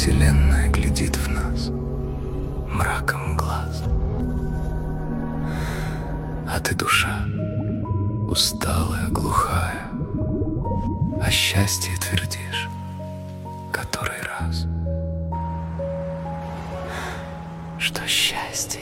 вселенная глядит в нас мраком глаз. А ты, душа, усталая, глухая, о счастье твердишь который раз, что счастье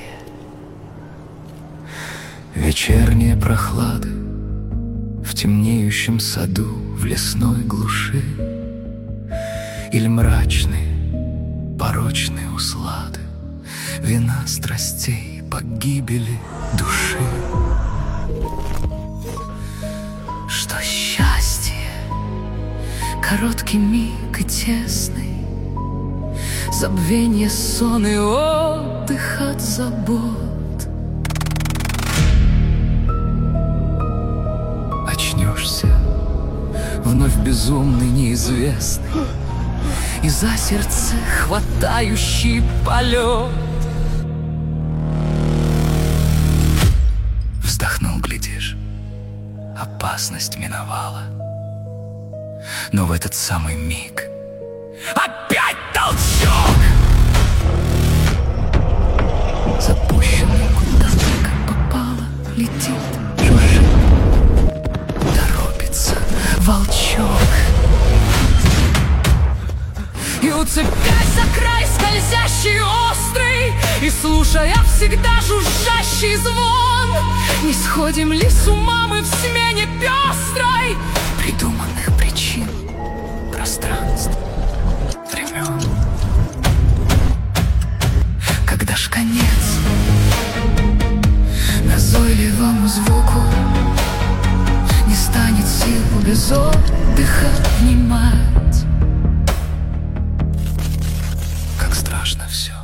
— вечерние прохлады в темнеющем саду, в лесной глуши, или мрачные, порочные услады вина страстей, погибели души. Что счастье — короткий миг и тесный, забвенье, сон и отдых от забот. Очнешься вновь безумный, неизвестный, и за сердце хватающий полет. Вздохнул, глядишь, опасность миновала, но в этот самый миг опять толчок! Запущенный куда как попало летит, жужжит, торопится волчок. И уцеплясь за край скользящий острый, и слушая всегда жужжащий звон, не сходим ли с ума мы в смене пестрой придуманных причин, пространств, времен? Когда ж конец назойливому звуку, не станет сил без отдыха внимать. Как страшно все.